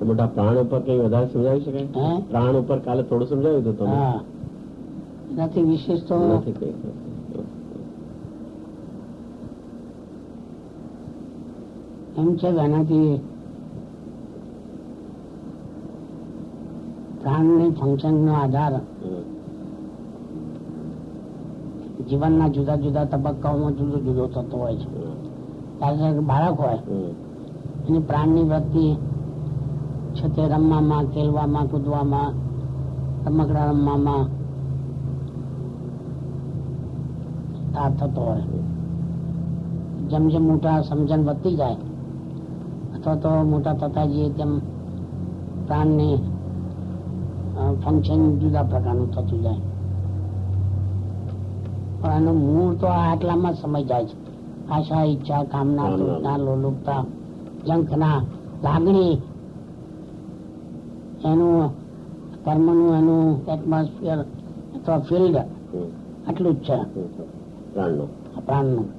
મોટા પ્રાણ ઉપર કઈ વધારે સમજાવી શકાય? પ્રાણ ઉપર કાલે થોડું સમજાવ્યું હતું તમે. એનાથી વિશેષ તો નથી કઈ. એમ છે કે આનાથી પ્રાણની ફંક્શન નો આધાર જીવનના જુદા જુદા તબક્કાઓમાં જુદો જુદો થતો હોય છે. ત્યારે બાળક હોય એની પ્રાણની વૃત્તિ છે તે રમવામાં, ખેલવામાં, કૂદવામાં, રમકડા રમવામાં થતો હોય. જેમ જેમ મોટા સમજણ વધતી જાય અથવા તો મોટા થતા જઈએ તેમ પ્રાણની ફંક્શન જુદા પ્રકારનું થતું જાય. પણ એનું મૂળ તો આટલામાં સમય જાય છે. આશા, ઈચ્છા, કામના, તૃષ્ણા, લોલુપતા, જંખના, લાગણી, એનું કર્મનું એનું એટમોસ્ફિયર અથવા ફિલ્ડ આટલું જ છે પ્રાણનું.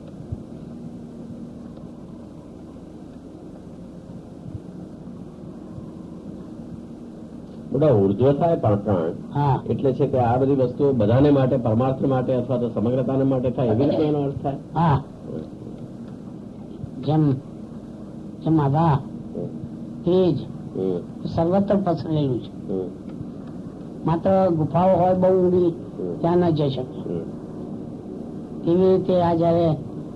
મોટા ઉર્ધ્વ થાય પ્રાણ એટલે છે કે આ બધી વસ્તુઓ બધાને માટે, પરમાર્થ માટે અથવા તો સમગ્રતાને માટે થાય, એવી રીતે એનો અર્થ થાય. હા, જેમ જેમ આભા તેજ સર્વત્ર પસરેલું છે. માત્ર ગુફાઓ હોય બહુ ઊંડી ત્યાં ન જઈ શકે. એવી રીતે આ જયારે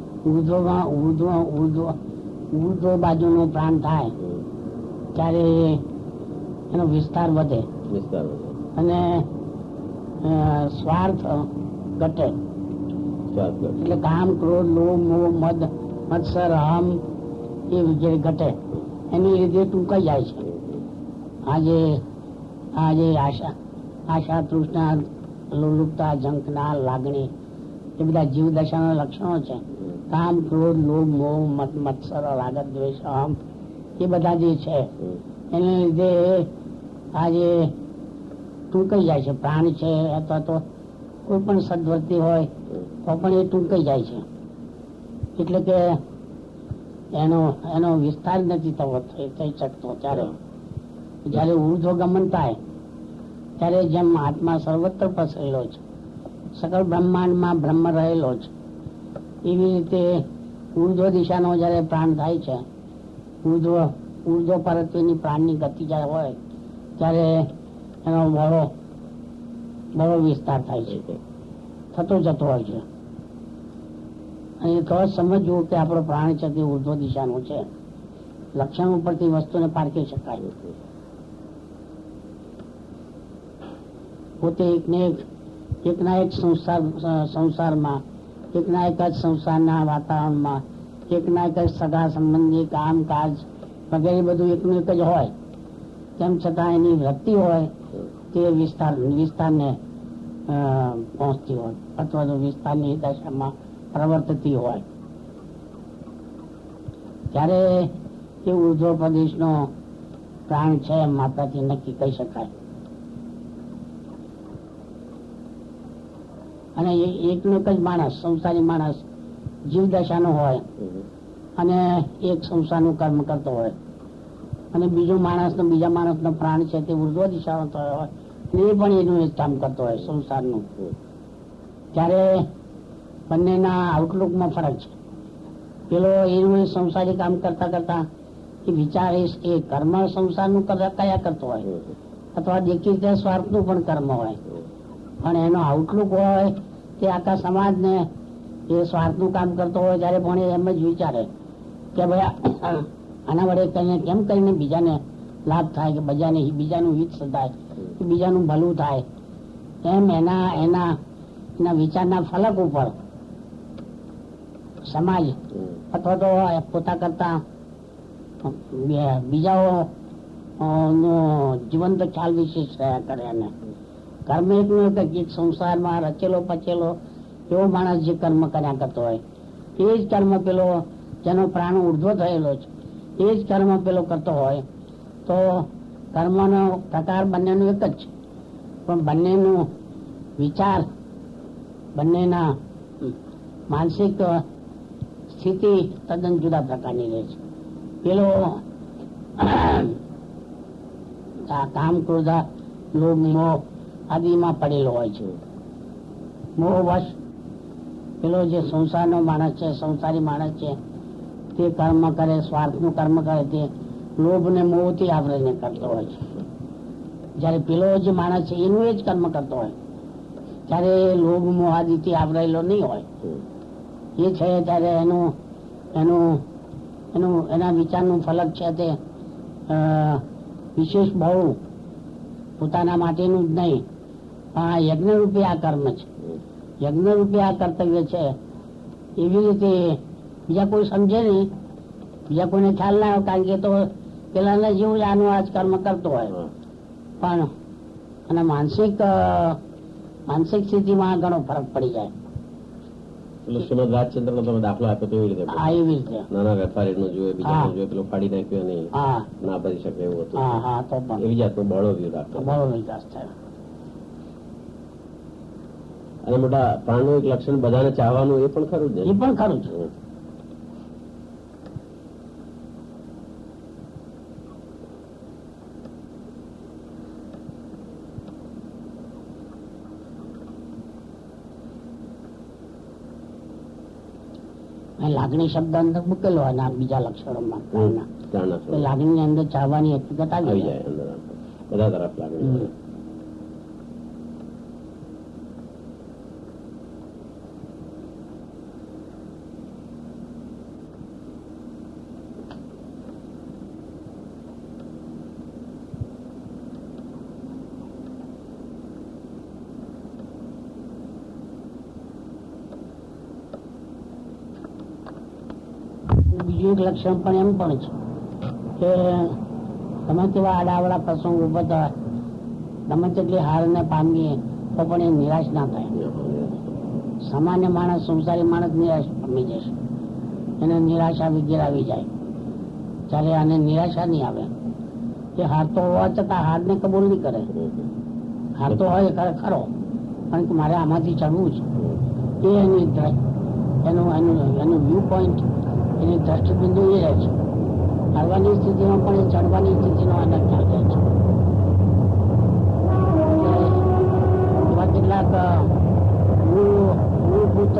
ઉર્ધ્વ બાજુનો પ્રાણ થાય ત્યારે એનો વિસ્તાર વધે અને સ્વાર્થ ઘટે. એટલે કામ, ક્રોધ, લોભ, મોહ, મદ, મત્સર, અહમ એ જે ઘટે એની લીધે ટૂંકાઈ જાય છે. આજે આશા, તૃષ્ણા, લોલુપતા, ઝંખના, લાગણી એ બધા જીવ દશાના લક્ષણો છે. કામ, ક્રોધ, લોભ, મોહ, મત્સર, રાગ, દ્વેષ, અહમ એ બધા જે છે એને લીધે આજે ટૂંકાઈ જાય છે. પ્રાણ છે અથવા તો કોઈ પણ સદવૃત્તિ હોય તો પણ એ ટૂંકાઈ જાય છે. એટલે કે એનો વિસ્તાર નથી થઈ શકતો. ત્યારે જયારે ઉર્ધ્વગમન થાય ત્યારે જેમ આત્મા સર્વત્ર પસરેલો છે, સકળ બ્રહ્માંડમાં બ્રહ્મ રહેલો છે, એવી રીતે ઉર્ધ્વ દિશાનો જયારે પ્રાણ થાય છે, ઉર્ધ્વ પરત્વેની પ્રાણની ગતિ જયારે હોય ત્યારે એનો બહુ વિસ્તાર થાય છે, થતો જતો હોય છે. અને તો સમજવું કે આપણો પ્રાણ છે તે ઉર્ધ્વ દિશાનો છે. લક્ષણ ઉપરથી વસ્તુને પારખી શકાય. પોતે એકના એક સંસારમાં, એકના એક જ સંસારના વાતાવરણમાં, એકના એક જ સગા સંબંધી, કામ કાજ વગેરે બધું એકનું એક જ હોય, તેમ છતાં એની વૃત્તિ હોય તે વિસ્તારને પહોંચતી હોય અથવા તો વિસ્તારની દશામાં પ્રવર્તતી હોય. ત્યારે એ ઉર્ધ્વ પ્રદેશનો પ્રાણ છે એમ માતાથી નક્કી કહી શકાય. અને એકનો એક જ માણસ, સંસારી માણસ જીવ દશાનો હોય અને એક સંસારનું કર્મ કરતો હોય, અને બીજો માણસ બીજા માણસનો પ્રાણ છે તે ઉર્ધ્વ દિશાનો થયો હોય એ પણ એનું એક કામ કરતો હોય સંસારનું. ત્યારે બંનેના આઉટલુકમાં ફરક છે. પેલો એનું સંસારી કામ કરતા કરતા એ વિચારીશ એ કર્મ સંસારનું કયા કરતો હોય અથવા દેખીતે સ્વાર્થનું પણ કર્મ હોય, પણ એનો આઉટલુક હોય તે આખા સમાજને એ સ્વાર્થનું કામ કરતો હોય ત્યારે પણ એમ જ વિચારે કે ભાઈ આના વડે કહીને કેમ કરીને બીજાને લાભ થાય, કે બીજાનું હિત સધાય, કે બીજાનું ભલું થાય. એમ એના વિચારના ફલક ઉપર સમાજ અથવા તો પોતા કરતા બીજાઓ નો જીવંત ખ્યાલ વિશેષ રહ્યા કરે. અને કર્મ એટલું એક સંસારમાં રચેલો પચેલો એવો માણસ જે કર્મ કર્યા કરતો હોય એ જ કર્મ પેલો જેનો પ્રાણ ઉર્ધ્વ થયેલો છે એ જ કર્મ પેલો કરતો હોય તો કર્મનો પ્રકાર બંનેનું એક જ છે, પણ બંનેનું વિચાર, બંનેના માનસિક સ્થિતિ તદ્દન જુદા પ્રકારની રહે છે. પેલો કામ ક્રોધ લોભ મોહ આદિમાં પડેલો હોય છે. મોહવશ પેલો જે સંસારનો માણસ છે, સંસારી માણસ છે, તે કર્મ કરે, સ્વાર્થનું કર્મ કરે, તે લોભ ને મોહ થી આવરીને કરતો હોય છે. જયારે પેલો જે માણસ છે એનું એ જ કર્મ કરતો હોય ત્યારે લોભ મોહ આદિ થી આવરેલો નહીં હોય. એ છે ત્યારે એના વિચારનું ફલક છે તે વિશેષ બહુ પોતાના માટેનું જ નહીં, પણ આ યજ્ઞ રૂપી આ કર્મ છે, યજ્ઞ રૂપી આ કર્તવ્ય છે. એવી રીતે બીજા કોઈ સમજે નહીં, બીજા કોઈને ખ્યાલ ના આવે, કારણ કે તો પેલાના જેવું જ આનું આજ કર્મ કરતો હોય. પણ અને માનસિક સ્થિતિમાં ઘણો ફરક પડી જાય. શ્રીમદ રાજચંદ્ર નો તમે દાખલો આપ્યો તો એવી રીતે એવી રીતે નાના વેપારી જોઈએ, બીજા જોઈએ, પેલો ફાડી નાખ્યો અને ના ભરી શકે એવું હતું. તો પણ એવી જાતનો બળો વ્યૂહ રાખતો. બળો વિકાસ થયો. અને મોટા પ્રાણનું એક લક્ષણ બધાને ચાહવાનું એ પણ ખરું જ ને? એ પણ ખરું છે. લાગણી શબ્દ અંદર મૂકેલો હોય બીજા લક્ષણોમાં, લાગણી ની અંદર ચાહવાની હકીકત આવી જાય અંદર, બધા તરફ લાગણી. બીજું એક લક્ષણ પણ એમ પણ છે કે તમે કેવા આડાવડા પ્રસંગ ઉભા થયા, તમે તેટલી હાર ને પામીએ તો પણ એ નિરાશ ના થાય. સામાન્ય માણસ, સંસારી માણસ નિરાશ પામી જશે, એને નિરાશા વિગેર આવી જાય. ત્યારે આને નિરાશા નહીં આવે. એ હાર તો હોવા છતાં હાર ને કબૂલ નહીં કરે. હાર તો હોય ખરો, કારણ કે મારે આમાંથી ચડવું છે, એ એનું વ્યૂ પોઈન્ટ, એની દ્રષ્ટિબિંદુ એ રહે છે. હારવાની સ્થિતિમાં પણ એ ચડવાની સ્થિતિનો આનંદ ખ્યાલ રહે છે. એવા કેટલાક મૂળભૂત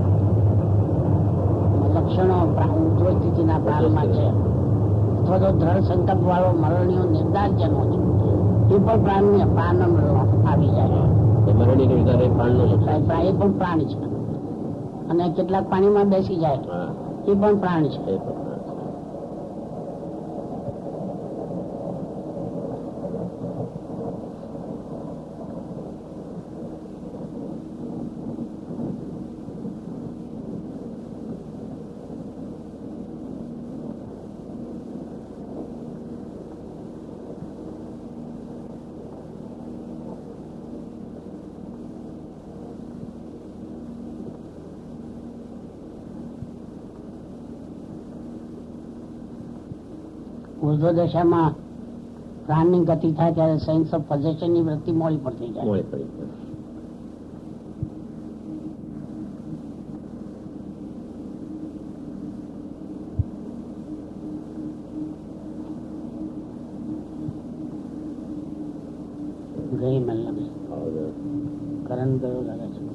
લક્ષણો ઉજ્જવળ સ્થિતિના પ્રાણમાં છે, અથવા તો દ્રઢ સંકલ્પ વાળો મરણીયો નિર્ધાર જેનો છે, એ પણ પ્રાણ આવી જાય. મરણી નિર્ધાર એ પણ પ્રાણ છે. અને કેટલાક પાણીમાં બેસી જાય, એ પણ પ્રાણ છે. ઉર્ધ્વ દશામાં પ્રાણની ગતિ થાય ત્યારે સેન્સ ઓફ પોઝેશન ની વૃત્તિ મોડી પડતી જાય. ગઈ મને લાગે કરણ ગયો લાગે છે.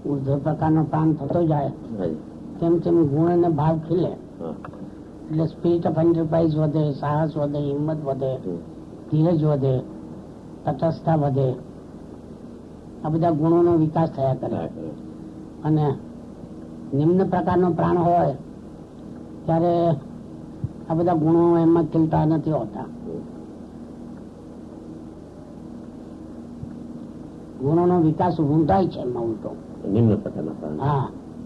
ઉર્ધ્વ પ્રકારનો પ્રાણ થતો જાય તેમ તેમ ગુણ અને ભાવ ખીલે. એટલે સ્પિરિટ ઓફ એન્ટરપ્રાઇઝ વધે, સાહસ વધે, હિંમત વધે, ધીરજ વધે, તટસ્થતા વધે. આ બધા ગુણોનો વિકાસ થયા કરે. અને નિમ્ન પ્રકારનો પ્રાણ હોય ત્યારે આ બધા ગુણો એમાં ખીલતા નથી હોતા. ગુણોનો વિકાસ ઊંધાય છે એમાં ઉલટો. નિમ્ન પ્રકારના પ્રાણ. હા,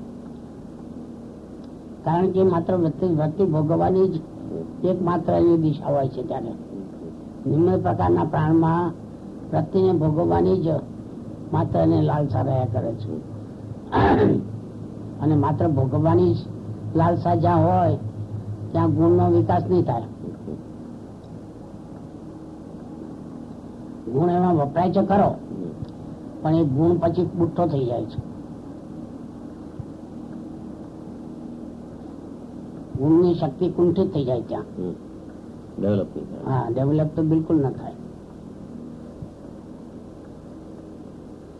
કારણ કે માત્ર વૃત્તિ ભોગવવાની જ એક માત્ર એની દિશા હોય છે. ત્યારે નિમ્ન પ્રકારના પ્રાણમાં વૃત્તિને ભોગવવાની જ માત્ર એને લાલસા રહ્યા કરે છે. અને માત્ર ભોગવવાની જ લાલસા જ્યાં હોય ત્યાં ગુણનો વિકાસ નહીં થાય. ગુણ એમાં વપરાય છે ખરો, પણ એ ગુણ પછી બુઠ્ઠો થઈ જાય છે. ગુણની શક્તિ કુંઠિત થઈ જાય ત્યાં. ડેવલપ. હા, ડેવલપ તો બિલકુલ ન થાય.